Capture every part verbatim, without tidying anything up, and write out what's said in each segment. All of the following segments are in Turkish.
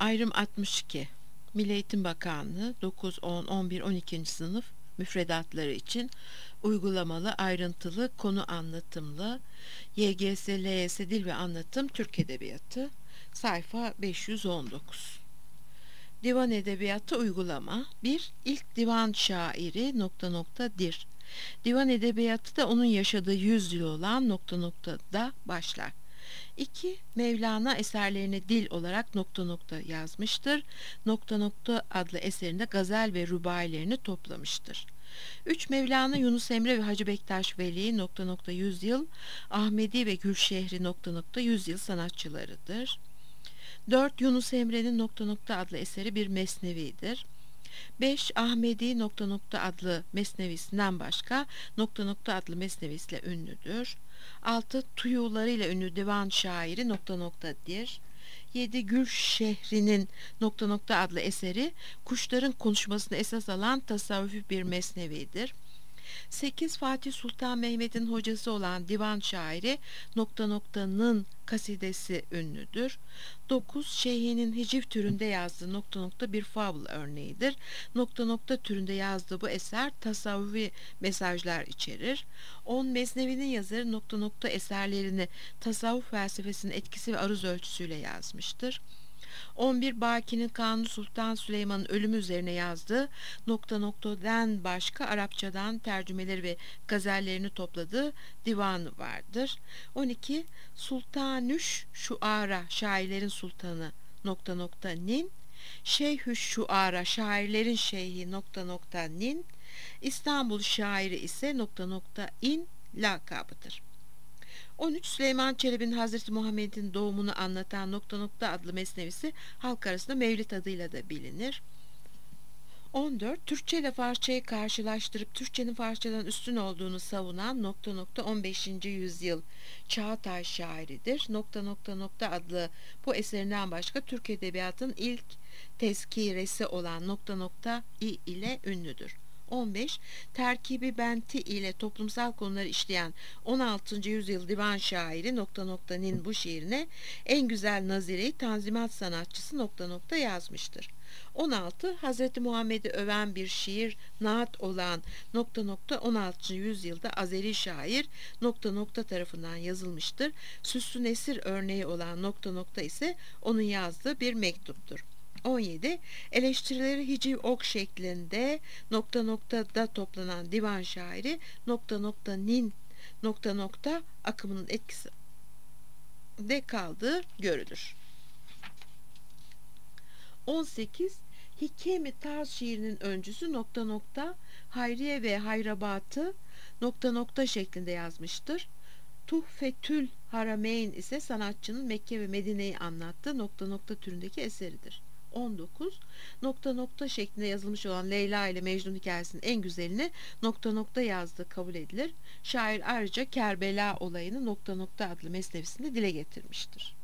Ayrım altmış iki. Milli Eğitim Bakanlığı dokuz, on, on bir, on ikinci sınıf müfredatları için uygulamalı, ayrıntılı, konu anlatımlı Y G S, L Y S Dil ve Anlatım Türk Edebiyatı sayfa beş yüz on dokuz. Divan Edebiyatı uygulama. Bir İlk divan şairi nokta nokta dir. Divan edebiyatı da onun yaşadığı yüzyıl olan nokta nokta da başlar. iki Mevlana eserlerini dil olarak nokta nokta yazmıştır. Nokta nokta adlı eserinde gazel ve rubailerini toplamıştır. üç Mevlana, Yunus Emre ve Hacı Bektaş Veli nokta nokta yüzyıl, Ahmedi ve Gülşehri nokta nokta yüzyıl sanatçılarıdır. dört Yunus Emre'nin nokta nokta adlı eseri bir mesnevidir. beş Ahmedi nokta nokta adlı mesnevisinden başka nokta nokta adlı mesnevisiyle ünlüdür. altı Tuyularıyla ünlü divan şairi nokta noktadır. yedi Gülşehri'nin nokta nokta adlı eseri kuşların konuşmasını esas alan tasavvufi bir mesnevidir. sekiz Fatih Sultan Mehmet'in hocası olan divan şairi nokta noktanın kasidesi ünlüdür. dokuz Şeyhinin hicif türünde yazdığı nokta nokta bir fabl örneğidir. Nokta nokta türünde yazdığı bu eser tasavvufi mesajlar içerir. on Mesnevi'nin yazarı nokta nokta eserlerini tasavvuf felsefesinin etkisi ve aruz ölçüsüyle yazmıştır. on bir Baki'nin Kanuni Sultan Süleyman'ın ölümü üzerine yazdığı nokta noktadan başka Arapçadan tercümeleri ve gazellerini topladığı divanı vardır. on iki Sultanüş Şuara, şairlerin sultanı nokta nokta nin, Şeyhüş Şuara, şairlerin şeyhi nokta nokta nin, İstanbul şairi ise nokta nokta in lakabıdır. on üç Süleyman Çelebi'nin Hazreti Muhammed'in doğumunu anlatan nokta nokta adlı mesnevisi halk arasında Mevlid adıyla da bilinir. on dört Türkçe ile Farsçayı karşılaştırıp Türkçenin Farsçadan üstün olduğunu savunan nokta nokta on beşinci yüzyıl Çağatay şairidir. Nokta nokta nokta adlı bu eserinden başka Türk Edebiyatı'nın ilk tezkiresi olan nokta nokta i ile ünlüdür. on beş Terkibi Benti ile toplumsal konuları işleyen on altıncı yüzyıl divan şairi nokta noktanın bu şiirine en güzel nazireyi Tanzimat sanatçısı nokta nokta yazmıştır. on altı Hazreti Muhammed'i öven bir şiir naat olan nokta nokta on altıncı yüzyılda Azeri şair nokta nokta tarafından yazılmıştır. Süslü Nesir örneği olan nokta nokta ise onun yazdığı bir mektuptur. on yedi Eleştirileri hiciv ok şeklinde nokta noktada toplanan divan şairi nokta nokta nin nokta nokta akımının etkisi de kaldığı görülür. on sekiz Hikemi tarz şiirinin öncüsü nokta nokta Hayriye ve Hayrabat'ı nokta nokta şeklinde yazmıştır. Tuhfetül Harameyn ise sanatçının Mekke ve Medine'yi anlattığı nokta nokta türündeki eseridir. on dokuz nokta nokta şeklinde yazılmış olan Leyla ile Mecnun hikayesinin en güzelini nokta nokta yazdığı kabul edilir. Şair ayrıca Kerbela olayını nokta nokta adlı mesnevisinde dile getirmiştir.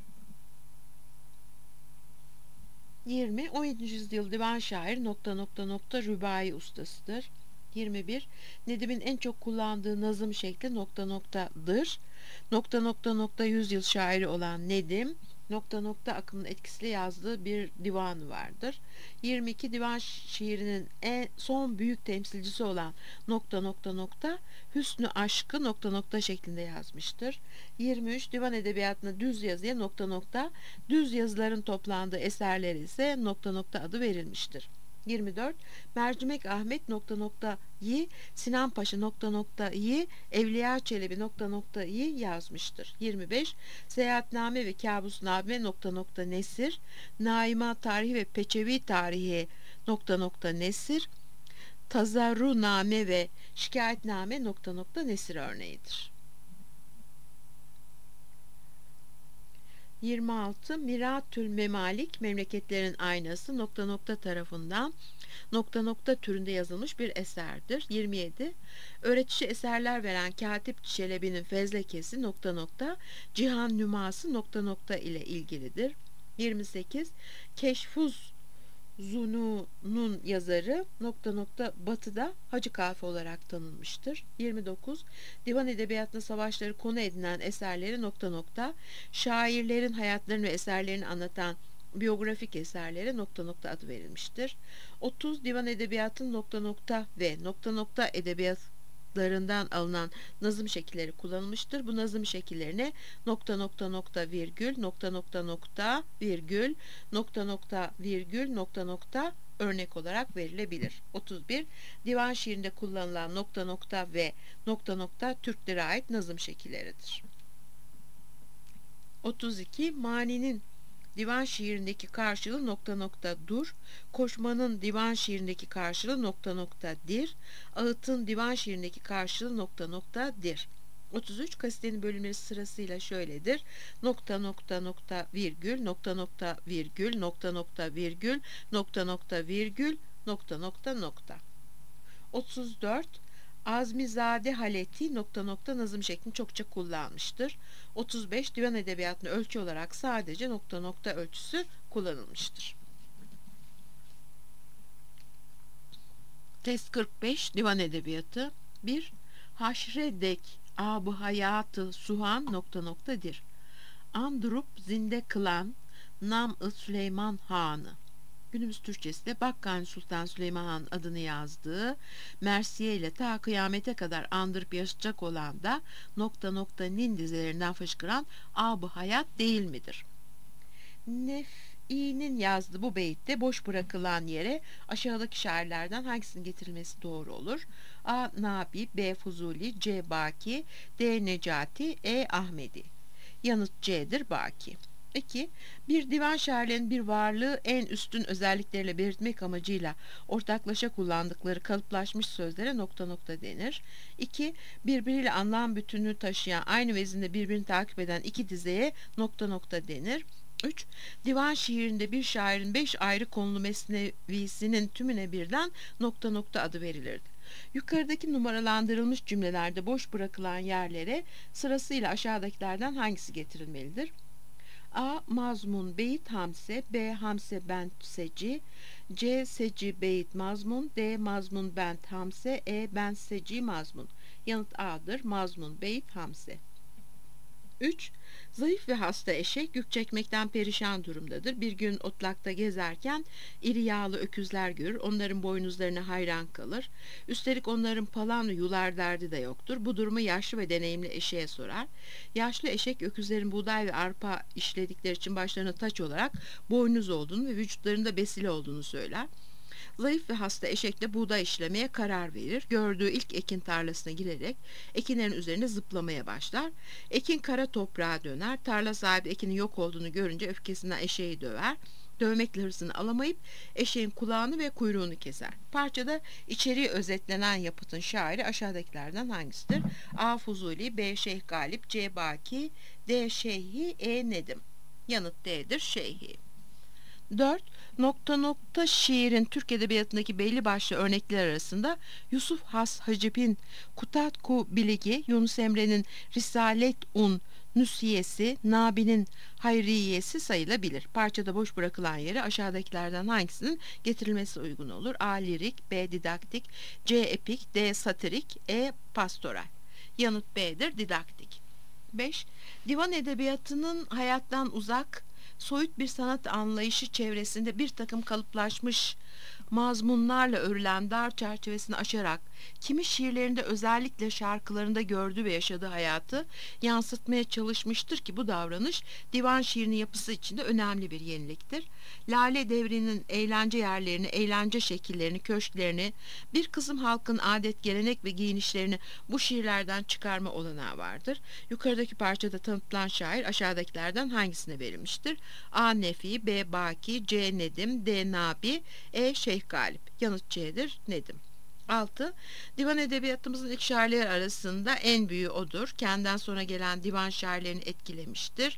yirmi on yedinci yüzyıl divan şair nokta nokta nokta rübai ustasıdır. yirmi bir Nedim'in en çok kullandığı nazım şekli nokta noktadır. Nokta nokta nokta yüzyıl şairi olan Nedim nokta nokta akımının etkisiyle yazdığı bir divan vardır. yirmi iki Divan şiirinin en son büyük temsilcisi olan nokta nokta nokta Hüsnü Aşkı nokta nokta şeklinde yazmıştır. yirmi üç Divan edebiyatına düz yazıya nokta nokta düz yazıların toplandığı eserleri ise nokta nokta adı verilmiştir. yirmi dört Mercimek Ahmet nokta nokta yi Sinan Paşa nokta nokta yi Evliya Çelebi nokta nokta yi yazmıştır. yirmi beş Seyahatname ve Kabusname nokta nokta nesir Naima Tarihi ve Peçevi Tarihi nokta nokta nesir Tazarruname ve Şikayetname nokta nokta nesir örneğidir. yirmi altı Miratül Memalik Memleketlerin Aynası nokta nokta tarafından nokta nokta türünde yazılmış bir eserdir. yirmi yedi Öğretici eserler veren Katip Çelebi'nin fezlekesi nokta nokta Cihan Nüması nokta nokta ile ilgilidir. yirmi sekiz Keşfuz Zunu'nun yazarı nokta nokta Batı'da Hacı Kafi olarak tanınmıştır. yirmi dokuz Divan edebiyatına savaşları konu edinen eserleri nokta nokta şairlerin hayatlarını ve eserlerini anlatan biyografik eserlere nokta nokta adı verilmiştir. otuz Divan edebiyatının nokta nokta ve nokta nokta edebiyatlarından alınan nazım şekilleri kullanılmıştır. Bu nazım şekillerine nokta nokta nokta virgül nokta nokta nokta virgül nokta nokta virgül nokta nokta örnek olarak verilebilir. otuz bir Divan şiirinde kullanılan nokta nokta ve nokta nokta Türklere ait nazım şekilleridir. otuz iki Mani'nin divan şiirindeki karşılığı nokta nokta dur, koşmanın divan şiirindeki karşılığı nokta nokta dir, ağıtın divan şiirindeki karşılığı nokta nokta dir. otuz üç Kasitenin bölümleri sırasıyla şöyledir. Nokta nokta nokta virgül nokta nokta virgül nokta nokta virgül nokta nokta virgül nokta nokta nokta. otuz dört Azmizade Haleti nokta nokta nazım şeklini çokça kullanmıştır. otuz beş Divan edebiyatında ölçü olarak sadece nokta nokta ölçüsü kullanılmıştır. Test kırk beş Divan edebiyatı bir Haşredek ab-ı hayatı suhan nokta noktadır. Andrup zinde kılan nam-ı Süleyman Hanı. Günümüz Türkçesi de Bakkani Sultan Süleyman Han adını yazdığı Mersiye ile ta kıyamete kadar andırıp yaşayacak olan da nokta nokta nin dizelerinden fışkıran ab-ı hayat değil midir? Nef'i'nin yazdığı bu beytte boş bırakılan yere aşağıdaki şairlerden hangisinin getirilmesi doğru olur? A. Nabi, B. Fuzuli, C. Baki, D. Necati, E. Ahmedi. Yanıt C'dir, Baki. iki. Bir divan şairlerinin bir varlığı en üstün özellikleriyle belirtmek amacıyla ortaklaşa kullandıkları kalıplaşmış sözlere nokta nokta denir. iki. Birbiriyle anlam bütünlüğü taşıyan, aynı vezinde birbirini takip eden iki dizeye nokta nokta denir. üç. Divan şiirinde bir şairin beş ayrı konulu mesnevisinin tümüne birden nokta nokta adı verilirdi. Yukarıdaki numaralandırılmış cümlelerde boş bırakılan yerlere sırasıyla aşağıdakilerden hangisi getirilmelidir? A. Mazmun beyit hamse, B. Hamse bent seci, C. Seci beyit mazmun, D. Mazmun bent hamse, E. Bent seci mazmun. Yanıt A'dır. Mazmun beyit hamse. üç. Zayıf ve hasta eşek yük çekmekten perişan durumdadır. Bir gün otlakta gezerken iri yağlı öküzler görür. Onların boynuzlarına hayran kalır. Üstelik onların palan ve yular derdi de yoktur. Bu durumu yaşlı ve deneyimli eşeğe sorar. Yaşlı eşek öküzlerin buğday ve arpa işledikleri için başlarına taç olarak boynuz olduğunu ve vücutlarında besili olduğunu söyler. Zayıf ve hasta eşekle buğday işlemeye karar verir. Gördüğü ilk ekin tarlasına girerek ekinlerin üzerine zıplamaya başlar. Ekin kara toprağa döner. Tarla sahibi ekinin yok olduğunu görünce öfkesinden eşeği döver. Dövmekle hırsını alamayıp eşeğin kulağını ve kuyruğunu keser. Parçada içeriği özetlenen yapıtın şairi aşağıdakilerden hangisidir? A. Fuzuli, B. Şeyh Galip, C. Baki, D. Şeyhi, E. Nedim. Yanıt D'dir, Şeyhi. dört. Nokta nokta şiirin Türk edebiyatındaki belli başlı örnekler arasında Yusuf Has Hacip'in Kutatku Biligi, Yunus Emre'nin Risalet-un Nüsiyesi, Nabi'nin Hayriyesi sayılabilir. Parçada boş bırakılan yere aşağıdakilerden hangisinin getirilmesi uygun olur? A. Lirik, B. Didaktik, C. Epik, D. Satirik, E. Pastoral. Yanıt B'dir, didaktik. beş. Divan edebiyatının hayattan uzak, soyut bir sanat anlayışı çevresinde bir takım kalıplaşmış mazmunlarla örülen dar çerçevesini aşarak kimi şiirlerinde, özellikle şarkılarında gördüğü ve yaşadığı hayatı yansıtmaya çalışmıştır ki bu davranış divan şiirinin yapısı içinde önemli bir yeniliktir. Lale devrinin eğlence yerlerini, eğlence şekillerini, köşklerini, bir kısım halkın adet, gelenek ve giyinişlerini bu şiirlerden çıkarma olanağı vardır. Yukarıdaki parçada tanıtılan şair aşağıdakilerden hangisine verilmiştir? A. Nefi, B. Baki, C. Nedim, D. Nabi, E. Şeyh Galip. Yanıt C'dir, Nedim. altı. Divan edebiyatımızın ilk şairler arasında en büyüğü odur. Kendinden sonra gelen divan şairlerini etkilemiştir.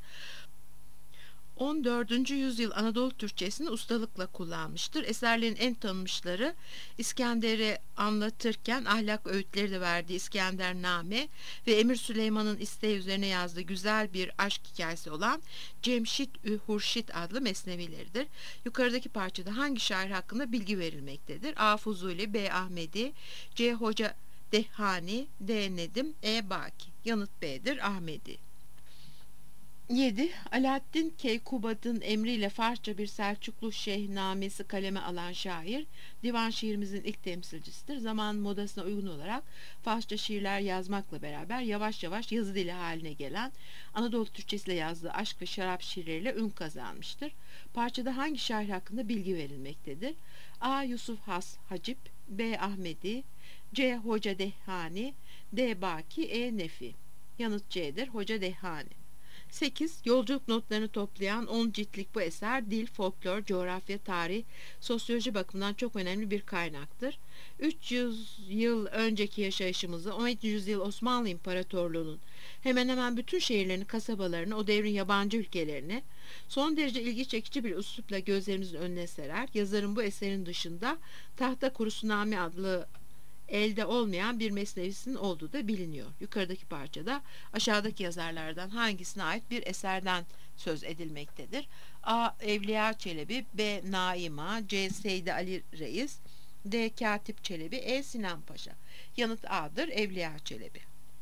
on dördüncü yüzyıl Anadolu Türkçesini ustalıkla kullanmıştır. Eserlerin en tanınmışları İskender'i anlatırken ahlak öğütleri de verdiği İskendername ve Emir Süleyman'ın isteği üzerine yazdığı güzel bir aşk hikayesi olan Cemşit-ü Hurşit adlı mesnevileridir. Yukarıdaki parçada hangi şair hakkında bilgi verilmektedir? A. Fuzuli, B. Ahmedi, C. Hoca Dehhani, D. Nedim, E. Baki. Yanıt B'dir, Ahmedi. yedi. Alaaddin Keykubat'ın emriyle Farsça bir Selçuklu Şehnamesi kaleme alan şair, divan şiirimizin ilk temsilcisidir. Zaman modasına uygun olarak Farsça şiirler yazmakla beraber yavaş yavaş yazı dili haline gelen Anadolu Türkçesiyle yazdığı aşk ve şarap şiirleriyle ün kazanmıştır. Parçada hangi şair hakkında bilgi verilmektedir? A. Yusuf Has Hacip, B. Ahmedi, C. Hoca Dehhani, D. Baki, E. Nefi. Yanıt C'dir. Hoca Dehhani. sekiz. Yolculuk notlarını toplayan on ciltlik bu eser dil, folklor, coğrafya, tarih, sosyoloji bakımından çok önemli bir kaynaktır. üç yüz yıl önceki yaşayışımızı, on yedinci yüzyıl Osmanlı İmparatorluğu'nun hemen hemen bütün şehirlerini, kasabalarını, o devrin yabancı ülkelerini son derece ilgi çekici bir üslupla gözlerimizin önüne serer. Yazarın bu eserin dışında Tahta Kurusuname adlı elde olmayan bir mesnevisinin olduğu da biliniyor. Yukarıdaki parçada aşağıdaki yazarlardan hangisine ait bir eserden söz edilmektedir? A. Evliya Çelebi, B. Naima, C. Seydi Ali Reis, D. Katip Çelebi, E. Sinan Paşa. Yanıt A'dır. Evliya Çelebi.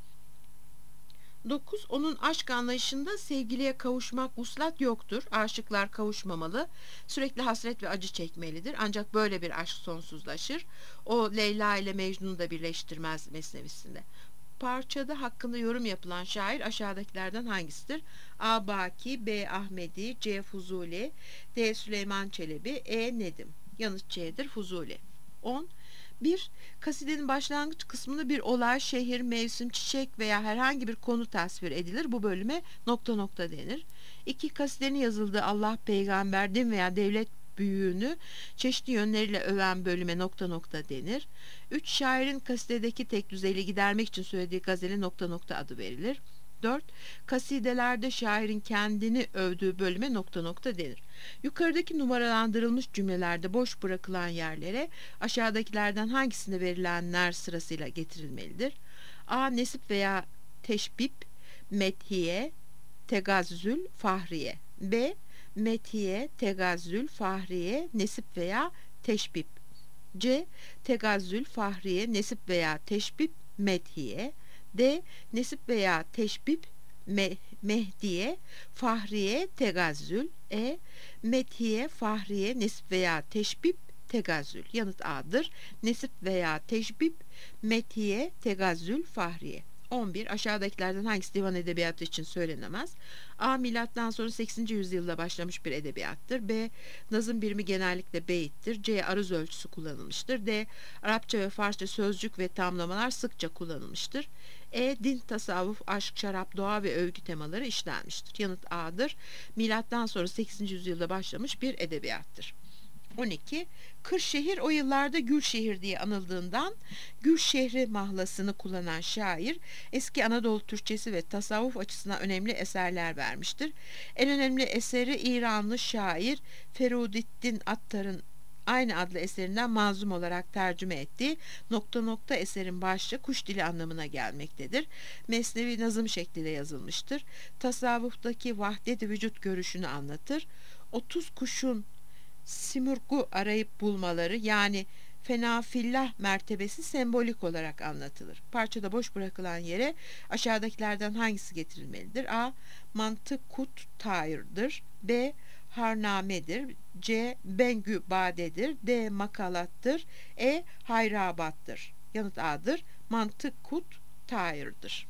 dokuz. Onun aşk anlayışında sevgiliye kavuşmak vuslat yoktur. Aşıklar kavuşmamalı. Sürekli hasret ve acı çekmelidir. Ancak böyle bir aşk sonsuzlaşır. O Leyla ile Mecnun'u da birleştirmez mesnevisinde. Parçada hakkında yorum yapılan şair aşağıdakilerden hangisidir? A. Baki, B. Ahmedi, C. Fuzuli, D. Süleyman Çelebi, E. Nedim. Yanıt C'dir. Fuzuli. on. bir. Kasidenin başlangıç kısmında bir olay, şehir, mevsim, çiçek veya herhangi bir konu tasvir edilir. Bu bölüme nokta nokta denir. iki. Kasidenin yazıldığı Allah, peygamber, din veya devlet büyüğünü çeşitli yönleriyle öven bölüme nokta nokta denir. üç. Şairin kasidedeki tek düzeyli gidermek için söylediği gazele nokta nokta adı verilir. dört. Kasidelerde şairin kendini övdüğü bölüme nokta nokta denir. Yukarıdaki numaralandırılmış cümlelerde boş bırakılan yerlere aşağıdakilerden hangisinde verilenler sırasıyla getirilmelidir? A. Nesip veya teşbip, methiye, tegazzül, fahriye. B. Methiye, tegazzül, fahriye, nesip veya teşbip. C. Tegazzül, fahriye, nesip veya teşbip, methiye. D. Nesip veya teşbip, me mehdiye, fahriye, tegazzül. E. Methiye, fahriye, nesip veya teşbip, tegazzül. Yanıt A'dır. Nesip veya teşbip, methiye, tegazzül, fahriye. on bir. Aşağıdakilerden hangisi divan edebiyatı için söylenemez? A. Milattan sonra sekizinci yüzyılda başlamış bir edebiyattır. B. Nazım birimi genellikle beyittir. C. Aruz ölçüsü kullanılmıştır. D. Arapça ve Farsça sözcük ve tamlamalar sıkça kullanılmıştır. E. Din, tasavvuf, aşk, şarap, doğa ve övgü temaları işlenmiştir. Yanıt A'dır. Milattan sonra sekizinci yüzyılda başlamış bir edebiyattır. on iki. Kırşehir o yıllarda Gülşehir diye anıldığından Gülşehri mahlasını kullanan şair eski Anadolu Türkçesi ve tasavvuf açısından önemli eserler vermiştir. En önemli eseri İranlı şair Ferudiddin Attar'ın aynı adlı eserinden manzum olarak tercüme ettiği nokta nokta eserin başlığı kuş dili anlamına gelmektedir. Mesnevi nazım şeklinde yazılmıştır. Tasavvuftaki vahdet-i vücut görüşünü anlatır. otuz kuşun simurgu arayıp bulmaları yani fenafillah mertebesi sembolik olarak anlatılır. Parçada boş bırakılan yere aşağıdakilerden hangisi getirilmelidir? A. Mantık kut tayırdır. B. Harnamedir. C. Bengü badedir. D. Makalattır. E. Hayrabattır. Yanıt A'dır. Mantık kut tayırdır.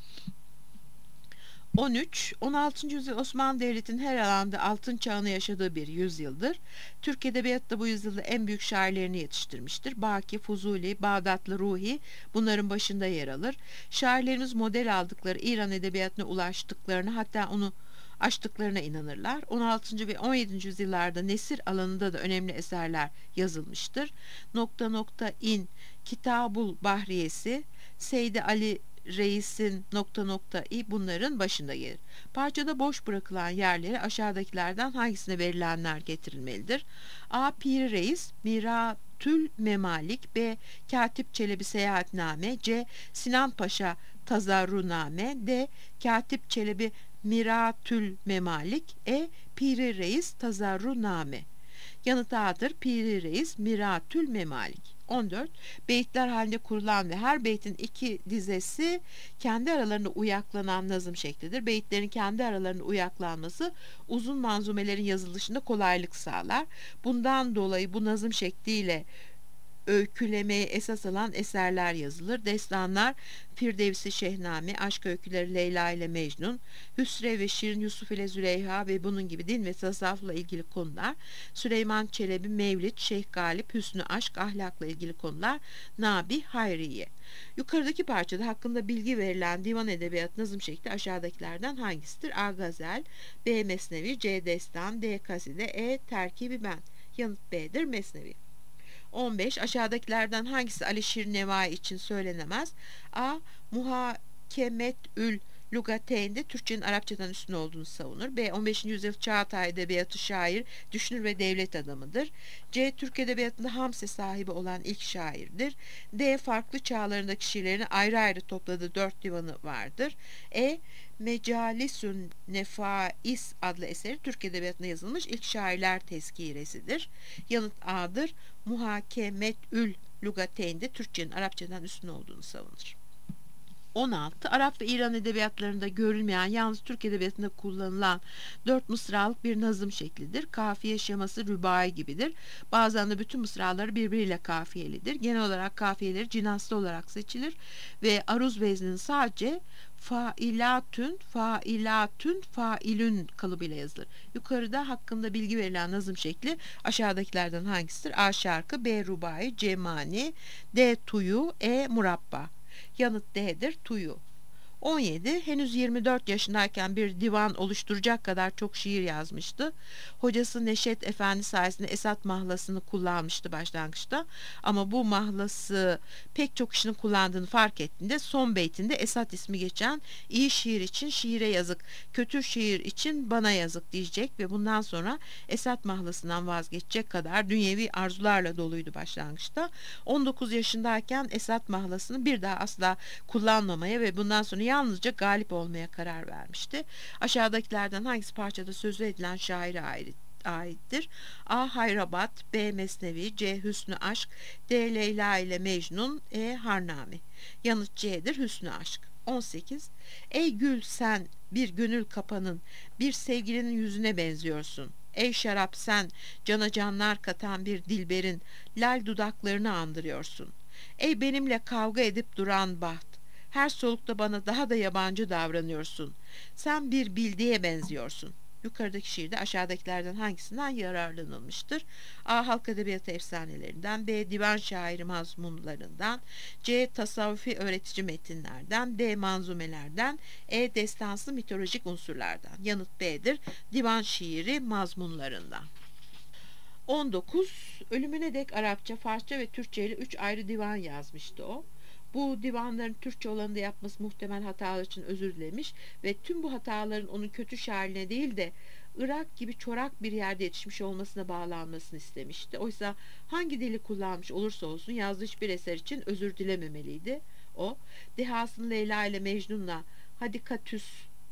on üç. on altıncı yüzyıl Osmanlı Devleti'nin her alanda altın çağını yaşadığı bir yüzyıldır. Türk Edebiyatı da bu yüzyılda en büyük şairlerini yetiştirmiştir. Baki, Fuzuli, Bağdatlı Ruhi bunların başında yer alır. Şairlerimiz model aldıkları İran Edebiyatı'na ulaştıklarını hatta onu aştıklarına inanırlar. on altıncı ve on yedinci yüzyıllarda nesir alanında da önemli eserler yazılmıştır. Nokta nokta in, Kitabul Bahriyesi, Seydi Ali Reis'in nokta nokta i bunların başında gelir. Parçada boş bırakılan yerlere aşağıdakilerden hangisine verilenler getirilmelidir? A. Piri Reis, Miratül Memalik, B. Katip Çelebi Seyahatname, C. Sinan Paşa Tazarruname, D. Katip Çelebi Miratül Memalik, E. Piri Reis Tazarruname. Yanıt A'dır. Piri Reis Miratül Memalik. on dört. Beyitler halinde kurulan ve her beytin iki dizesi kendi aralarında uyaklanan nazım şeklidir. Beyitlerin kendi aralarında uyaklanması uzun manzumelerin yazılışında kolaylık sağlar. Bundan dolayı bu nazım şekliyle öykülemeyi esas alan eserler yazılır. Destanlar Firdevsi Şehname, aşk öyküleri Leyla ile Mecnun, Hüsrev ve Şirin Yusuf ile Züleyha ve bunun gibi din ve tasavvufla ilgili konular, Süleyman Çelebi Mevlid, Şeyh Galip, Hüsnü Aşk, ahlakla ilgili konular, Nabi, Hayriye. Yukarıdaki parçada hakkında bilgi verilen divan edebiyat nazım şekli aşağıdakilerden hangisidir? A. Gazel, B. Mesnevi, C. Destan, D. Kaside, E. Terkibi Ben. Yanıt B'dir. Mesnevi. on beş. Aşağıdakilerden hangisi Alişir Nevai için söylenemez? A. Muhakemetül Lugateyn'de Türkçenin Arapçadan üstün olduğunu savunur. B. on beşinci yüzyıl Çağatay edebiyatı şair, düşünür ve devlet adamıdır. C. Türk edebiyatında hamse sahibi olan ilk şairdir. D. Farklı çağlarındaki şiirlerini ayrı ayrı topladığı dört divanı vardır. E. Mecalisün Nefais adlı eseri Türk edebiyatına yazılmış ilk şairler tezkiresidir. Yanıt A'dır. Muhakemetül Lugateyn'de Türkçenin Arapçadan üstün olduğunu savunur. on altı. Arap ve İran edebiyatlarında görülmeyen, yalnız Türk edebiyatında kullanılan dört mısralık bir nazım şeklidir. Kafiye şeması rübai gibidir. Bazen de bütün mısraları birbiriyle kafiyelidir. Genel olarak kafiyeleri cinaslı olarak seçilir ve aruz vezninin sadece failatün, failatün, failün kalıbıyla yazılır. Yukarıda hakkında bilgi verilen nazım şekli aşağıdakilerden hangisidir? A. Şarkı, B. Rubai, C. Mani, D. Tuyu, E. Murabba. Yanıt D'dir. Tuyu. on yedi. Henüz yirmi dört yaşındayken bir divan oluşturacak kadar çok şiir yazmıştı. Hocası Neşet Efendi sayesinde Esat mahlasını kullanmıştı başlangıçta. Ama bu mahlası pek çok kişinin kullandığını fark ettiğinde son beytinde Esat ismi geçen iyi şiir için şiire yazık, kötü şiir için bana yazık diyecek ve bundan sonra Esat mahlasından vazgeçecek kadar dünyevi arzularla doluydu başlangıçta. on dokuz yaşındayken Esat mahlasını bir daha asla kullanmamaya ve bundan sonra yalnızca galip olmaya karar vermişti. Aşağıdakilerden hangisi parçada sözü edilen şaire ait? aittir. A. Hayrabat, B. Mesnevi, C. Hüsnü Aşk, D. Leyla ile Mecnun, E. Harnami. Yanıt C'dir. Hüsnü Aşk. on sekiz. Ey gül sen bir gönül kapanın, bir sevgilinin yüzüne benziyorsun. Ey şarap sen cana canlar katan bir dilberin lal dudaklarını andırıyorsun. Ey benimle kavga edip duran baht, her solukta bana daha da yabancı davranıyorsun. Sen bir bildiğe benziyorsun. Yukarıdaki şiirde aşağıdakilerden hangisinden yararlanılmıştır? A. Halk edebiyatı efsanelerinden, B. Divan şairi mazmunlarından, C. Tasavvufi öğretici metinlerden, D. Manzumelerden, E. Destansı mitolojik unsurlardan. Yanıt B'dir. Divan şiiri mazmunlarından. on dokuz. Ölümüne dek Arapça, Farsça ve Türkçe ile üç ayrı divan yazmıştı o. Bu divanların Türkçe olanında yapması muhtemel hatalar için özür dilemiş ve tüm bu hataların onun kötü şairine değil de Irak gibi çorak bir yerde yetişmiş olmasına bağlanmasını istemişti. Oysa hangi dili kullanmış olursa olsun yazdığı hiçbir eser için özür dilememeliydi. O, dehasını Leyla ile Mecnun'la Hadikatüs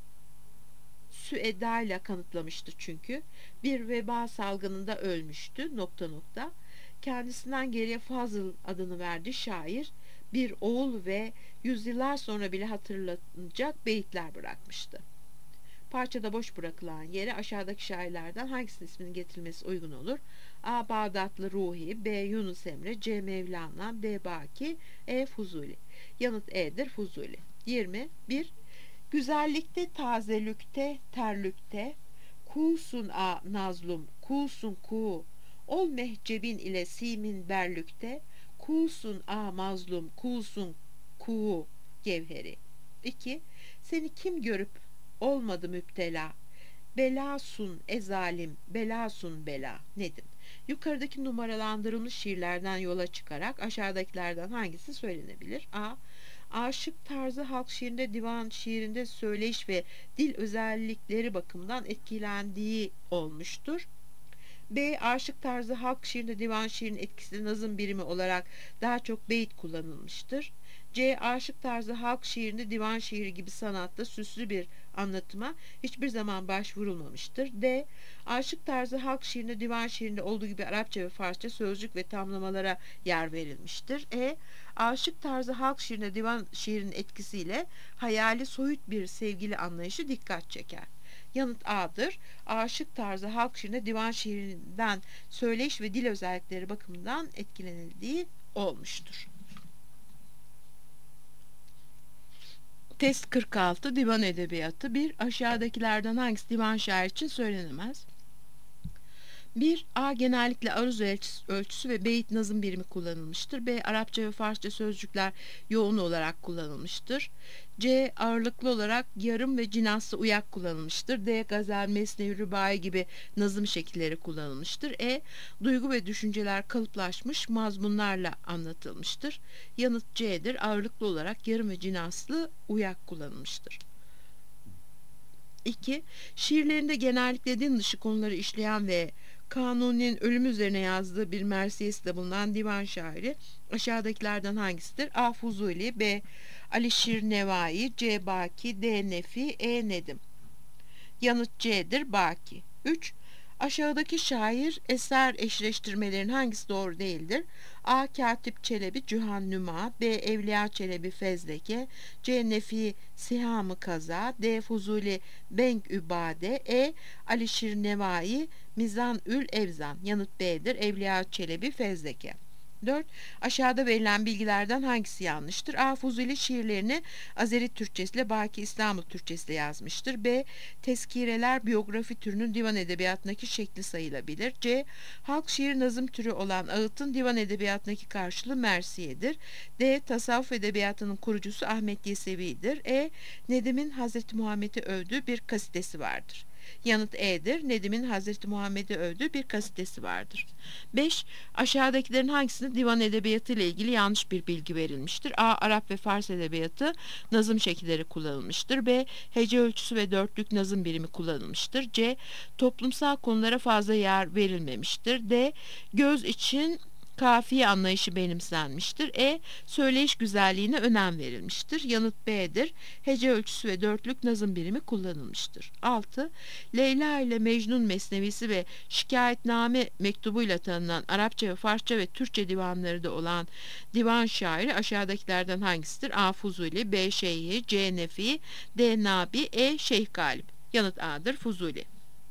Süeda ile kanıtlamıştı çünkü. Bir veba salgınında ölmüştü. Nokta nokta. Kendisinden geriye Fazıl adını verdi şair. Bir oğul ve yüzyıllar sonra bile hatırlanacak beyitler bırakmıştı. Parçada boş bırakılan yere aşağıdaki şairlerden hangisinin isminin getirilmesi uygun olur? A. Bağdatlı Ruhi, B. Yunus Emre, C. Mevlana, D. Baki, E. Fuzuli. Yanıt E'dir. Fuzuli. yirmi. bir. Güzellikte, tazelükte, terlükte, kusun a nazlum, kusun ku, ol mehcebin ile simin berlükte, kusun a mazlum, kusun ku gevheri. iki. Seni kim görüp olmadı müptela, belasun ezalim, belasun bela. Nedim? Yukarıdaki numaralandırılmış şiirlerden yola çıkarak aşağıdakilerden hangisi söylenebilir? A. Aşık tarzı halk şiirinde, divan şiirinde söyleyiş ve dil özellikleri bakımından etkilendiği olmuştur. B. Aşık tarzı halk şiirinde, divan şiirinin etkisi nazım birimi olarak daha çok beyit kullanılmıştır. C. Aşık tarzı halk şiirinde, divan şiiri gibi sanatta süslü bir anlatıma hiçbir zaman başvurulmamıştır. D. Aşık tarzı halk şiirinde, divan şiirinde olduğu gibi Arapça ve Farsça sözcük ve tamlamalara yer verilmiştir. E. Aşık tarzı halk şiirinde, divan şiirinin etkisiyle hayali soyut bir sevgili anlayışı dikkat çeker. Yanıt A'dır. Aşık tarzı halk şiirinde, divan şiirinden söyleyiş ve dil özellikleri bakımından etkilenildiği olmuştur. Test kırk altı Divan Edebiyatı. Bir. Aşağıdakilerden hangisi divan şair için söylenemez? bir. A. Genellikle aruz ölçüsü ve beyit nazım birimi kullanılmıştır. B. Arapça ve Farsça sözcükler yoğun olarak kullanılmıştır. C. Ağırlıklı olarak yarım ve cinaslı uyak kullanılmıştır. D. Gazel, mesnevi, rübai gibi nazım şekilleri kullanılmıştır. E. Duygu ve düşünceler kalıplaşmış mazmunlarla anlatılmıştır. Yanıt C'dir. Ağırlıklı olarak yarım ve cinaslı uyak kullanılmıştır. iki. Şiirlerinde genellikle din dışı konuları işleyen ve Kanuni'nin ölüm üzerine yazdığı bir mersiyesi bulunan divan şairi aşağıdakilerden hangisidir? A. Fuzuli, B. Alişir Nevai, C. Baki, D. Nefi, E. Nedim. Yanıt C'dir. Baki. üç. Aşağıdaki şair eser eşleştirmelerin hangisi doğru değildir? A. Katip Çelebi Cühan Nüma, B. Evliya Çelebi Fezleke, C. Nefi Siham-ı Kaza, D. Fuzuli Benk Übade, E. Alişir Nevai Mizan-ül Evzan. Yanıt B'dir. Evliya Çelebi Fezleke. dört. Aşağıda verilen bilgilerden hangisi yanlıştır? A. Fuzuli şiirlerini Azeri Türkçesiyle, Baki İstanbul Türkçesiyle yazmıştır. B. Tezkireler biyografi türünün divan edebiyatındaki şekli sayılabilir. C. Halk şiir nazım türü olan ağıtın divan edebiyatındaki karşılığı mersiyedir. D. Tasavvuf edebiyatının kurucusu Ahmet Yesevi'dir. E. Nedim'in Hazreti Muhammed'i övdüğü bir kasidesi vardır. Yanıt E'dir. Nedim'in Hazreti Muhammed'i övdüğü bir kasidesi vardır. beş. Aşağıdakilerin hangisinde divan edebiyatı ile ilgili yanlış bir bilgi verilmiştir? A. Arap ve Fars edebiyatı nazım şekilleri kullanılmıştır. B. Hece ölçüsü ve dörtlük nazım birimi kullanılmıştır. C. Toplumsal konulara fazla yer verilmemiştir. D. Göz için kafiye anlayışı benimsenmiştir. E. Söyleyiş güzelliğine önem verilmiştir. Yanıt B'dir. Hece ölçüsü ve dörtlük nazım birimi kullanılmıştır. altı. Leyla ile Mecnun mesnevisi ve şikayetname mektubuyla tanınan Arapça ve Farsça ve Türkçe divanları da olan divan şairi aşağıdakilerden hangisidir? A. Fuzuli, B. Şeyhi, C. Nefi, D. Nabi, E. Şeyh Galip. Yanıt A'dır. Fuzuli.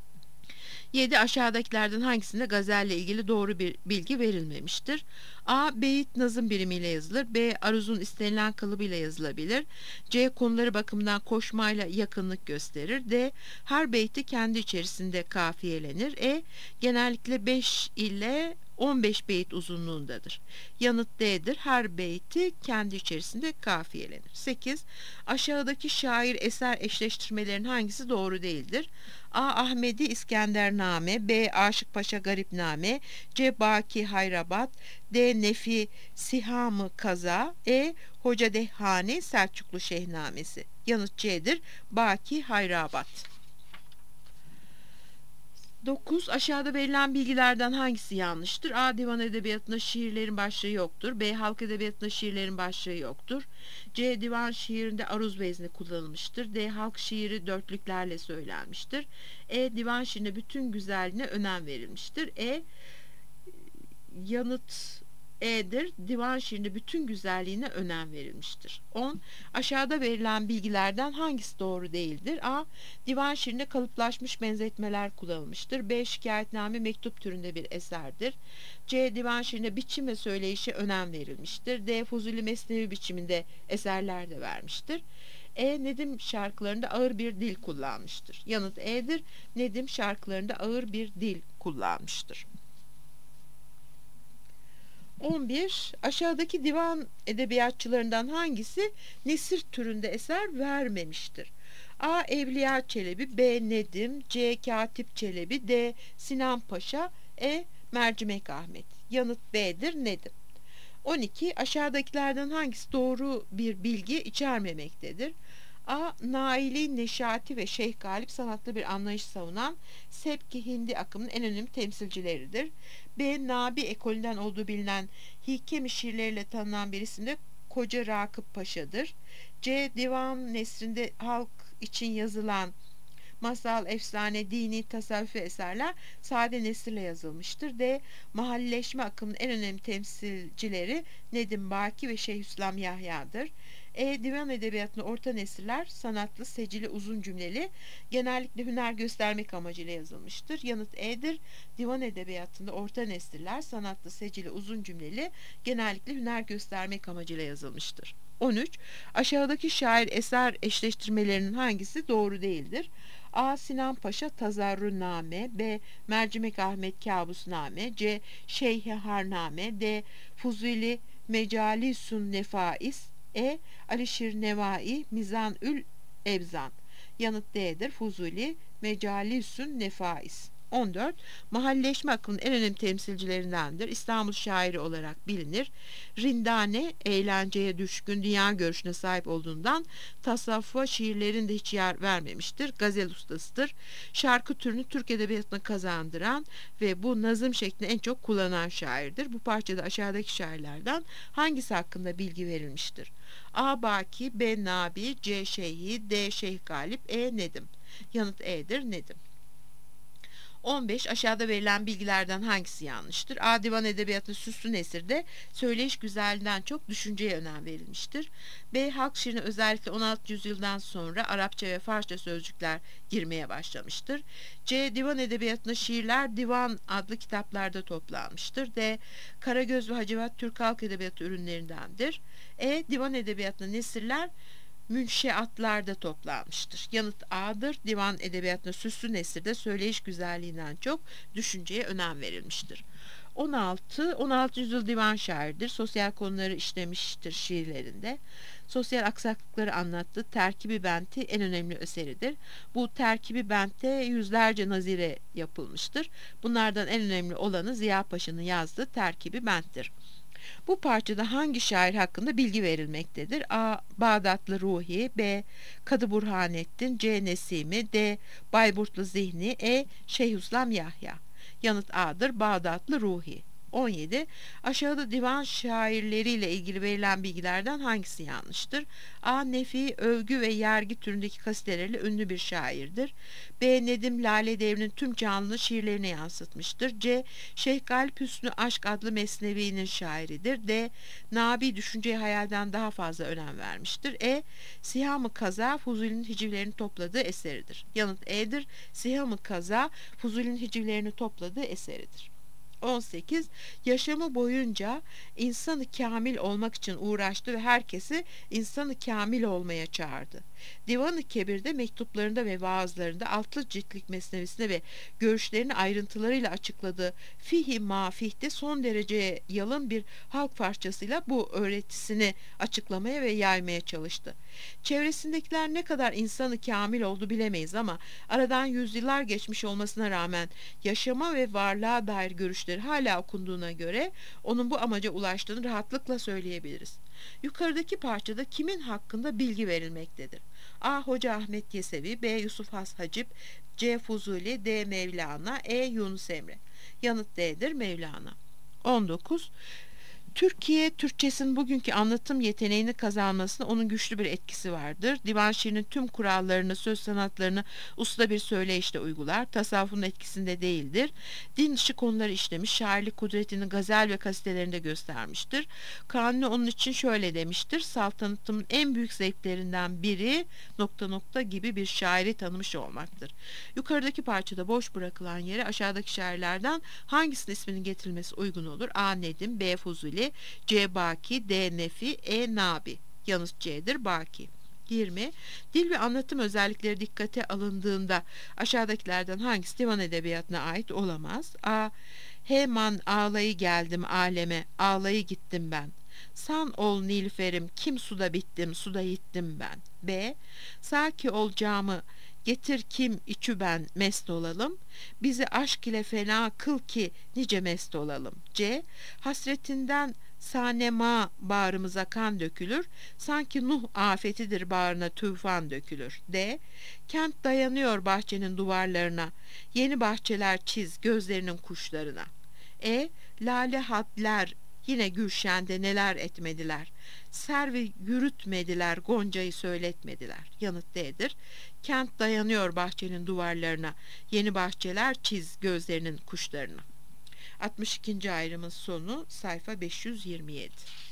yedi. Aşağıdakilerden hangisinde gazelle ilgili doğru bir bilgi verilmemiştir? A. Beyit nazım birimiyle yazılır. B. Aruzun istenilen kalıbıyla yazılabilir. C. Konuları bakımından koşmayla yakınlık gösterir. D. Her beyti kendi içerisinde kafiyelenir. E. Genellikle beş ile on beş beyit uzunluğundadır. Yanıt D'dir. Her beyti kendi içerisinde kafiyelenir. sekiz. Aşağıdaki şair eser eşleştirmelerin hangisi doğru değildir? A. Ahmedi İskendername, B. Aşık Paşa Garipname, C. Baki Hayrabat, D. Nefi Siham-ı Kaza, E. Hoca Dehhani Selçuklu Şehnamesi. Yanıt C'dir. Baki Hayrabat. dokuz. Aşağıda verilen bilgilerden hangisi yanlıştır? A. Divan edebiyatında şiirlerin başlığı yoktur. B. Halk edebiyatında şiirlerin başlığı yoktur. C. Divan şiirinde aruz vezni kullanılmıştır. D. Halk şiiri dörtlüklerle söylenmiştir. E. Divan şiirinde bütün güzelliğine önem verilmiştir. E. Yanıt E'dir. Divan şiirinde bütün güzelliğine önem verilmiştir. on. Aşağıda verilen bilgilerden hangisi doğru değildir? A. Divan şiirinde kalıplaşmış benzetmeler kullanılmıştır. B. Şikayetname mektup türünde bir eserdir. C. Divan şiirinde biçim ve söyleyişe önem verilmiştir. D. Fuzuli mesnevi biçiminde eserler de vermiştir. E. Nedim şarkılarında ağır bir dil kullanmıştır. Yanıt E'dir. Nedim şarkılarında ağır bir dil kullanmıştır. on bir. Aşağıdaki divan edebiyatçılarından hangisi nesir türünde eser vermemiştir? A. Evliya Çelebi, B. Nedim, C. Katip Çelebi, D. Sinan Paşa, E. Mercimek Ahmet. Yanıt B'dir. Nedim. on iki. Aşağıdakilerden hangisi doğru bir bilgi içermemektedir? A. Naili, Neşati ve Şeyh Galip sanatlı bir anlayış savunan Sebki Hindi akımının en önemli temsilcileridir. B. Nabi ekolünden olduğu bilinen Hikemi şiirleriyle tanınan bir isim de Koca Rakıp Paşa'dır. C. Divan nesrinde halk için yazılan masal, efsane, dini, tasavvufi eserler sade nesirle yazılmıştır. D. Mahalleşme akımının en önemli temsilcileri Nedim Baki ve Şeyhülislam Yahya'dır. E. Divan edebiyatında orta nesiller sanatlı, secili, uzun cümleli, genellikle hüner göstermek amacıyla yazılmıştır. Yanıt E'dir. Divan edebiyatında orta nesiller sanatlı, secili, uzun cümleli, genellikle hüner göstermek amacıyla yazılmıştır. on üç. Aşağıdaki şair eser eşleştirmelerinin hangisi doğru değildir? A. Sinan Paşa Tazarruname, B. Mercimek Ahmet Kabusname, C. Şeyh-i Harname, D. Fuzuli Mecalisun Nefais, E. Alişir Nevai Mizanül Ebzan. Yanıt D'dir. Fuzuli Mecalisun Nefais. on dört. Mahalleşme akımının en önemli temsilcilerindendir. İstanbul şairi olarak bilinir. Rindane, eğlenceye düşkün, dünya görüşüne sahip olduğundan tasavvufa şiirlerinde hiç yer vermemiştir. Gazel ustasıdır. Şarkı türünü Türk edebiyatına kazandıran ve bu nazım şeklini en çok kullanan şairdir. Bu parçada aşağıdaki şairlerden hangisi hakkında bilgi verilmiştir? A. Baki, B. Nabi, C. Şeyhi, D. Şeyh Galip, E. Nedim. Yanıt E'dir. Nedim. on beş. Aşağıda verilen bilgilerden hangisi yanlıştır? A. Divan edebiyatı süslü nesirde söyleyiş güzelliğinden çok düşünceye önem verilmiştir. B. Halk şiirine özellikle on altıncı yüzyıldan sonra Arapça ve Farsça sözcükler girmeye başlamıştır. C. Divan edebiyatında şiirler Divan adlı kitaplarda toplanmıştır. D. Karagöz ve Hacivat Türk halk edebiyatı ürünlerindendir. E. Divan edebiyatında nesirler münşeatlarda toplanmıştır. Yanıt A'dır. Divan edebiyatında süslü nesirde söyleyiş güzelliğinden çok düşünceye önem verilmiştir. on altı. on altıncı yüzyıl divan şairidir. Sosyal konuları işlemiştir şiirlerinde. Sosyal aksaklıkları anlattığı Terkibi Benti en önemli eseridir. Bu Terkibi Bent'te yüzlerce nazire yapılmıştır. Bunlardan en önemli olanı Ziya Paşa'nın yazdığı Terkibi Bent'tir. Bu parçada hangi şair hakkında bilgi verilmektedir? A. Bağdatlı Ruhi, B. Kadı Burhanettin, C. Nesimi, D. Bayburtlu Zihni, E. Şeyhülislam Yahya. Yanıt A'dır. Bağdatlı Ruhi. on yedi. Aşağıda divan şairleriyle ilgili verilen bilgilerden hangisi yanlıştır? A. Nefi, övgü ve yergi türündeki kasiteleriyle ünlü bir şairdir. B. Nedim, Lale Devri'nin tüm canlı şiirlerini yansıtmıştır. C. Şeyh Galip Hüsnü Aşk adlı mesnevinin şairidir. D. Nabi, düşünceye hayalden daha fazla önem vermiştir. E. Siham-ı Kaza, Fuzuli'nin hicivlerini topladığı eseridir. Yanıt E'dir. Siham-ı Kaza, Fuzuli'nin hicivlerini topladığı eseridir. on sekiz. Yaşamı boyunca insanı kamil olmak için uğraştı ve herkesi insanı kamil olmaya çağırdı. Divan-ı Kebir'de mektuplarında ve vaazlarında altı ciltlik mesnevisine ve görüşlerini ayrıntılarıyla açıkladığı Fihi Mafih'te son derece yalın bir halk parçasıyla bu öğretisini açıklamaya ve yaymaya çalıştı. Çevresindekiler ne kadar insanı kamil oldu bilemeyiz ama aradan yüzyıllar geçmiş olmasına rağmen yaşama ve varlığa dair görüşleri hala okunduğuna göre onun bu amaca ulaştığını rahatlıkla söyleyebiliriz. Yukarıdaki parçada kimin hakkında bilgi verilmektedir? A. Hoca Ahmet Yesevi, B. Yusuf Has Hacip, C. Fuzuli, D. Mevlana, E. Yunus Emre. Yanıt D'dir. Mevlana. on dokuz. Türkiye Türkçesinin bugünkü anlatım yeteneğini kazanmasına onun güçlü bir etkisi vardır. Divan şiirinin tüm kurallarını, söz sanatlarını usta bir söyleyişle uygular. Tasavvufun etkisinde değildir. Din dışı konuları işlemiş, şairlik kudretini gazel ve kasitelerinde göstermiştir. Kanuni onun için şöyle demiştir: saltanatımın en büyük zevklerinden biri nokta nokta gibi bir şairi tanımış olmaktır. Yukarıdaki parçada boş bırakılan yere aşağıdaki şairlerden hangisinin isminin getirilmesi uygun olur? A. Nedim, B. Fuzuli, C. Baki, D. Nefi, E. Nabi. Yanıt C'dir. Baki. yirmi. Dil ve anlatım özellikleri dikkate alındığında aşağıdakilerden hangisi divan edebiyatına ait olamaz? A. Heman ağlayı geldim aleme, ağlayı gittim ben. San ol Nilüferim, kim suda bittim, suda yittim ben. B. Saki ol camı, getir kim içü ben mest olalım. Bizi aşk ile fena kıl ki nice mest olalım. C. Hasretinden sanema bağrımıza kan dökülür. Sanki Nuh afetidir bağrına tufan dökülür. D. Kent dayanıyor bahçenin duvarlarına. Yeni bahçeler çiz gözlerinin kuşlarına. E. Lale hadler Yine Gülşen'de neler etmediler. Servi yürütmediler, Gonca'yı söyletmediler. Yanıt D'dir. Kent dayanıyor bahçenin duvarlarına. Yeni bahçeler çiz gözlerinin kuşlarına. altmış ikinci ayrımın sonu sayfa beş yüz yirmi yedi.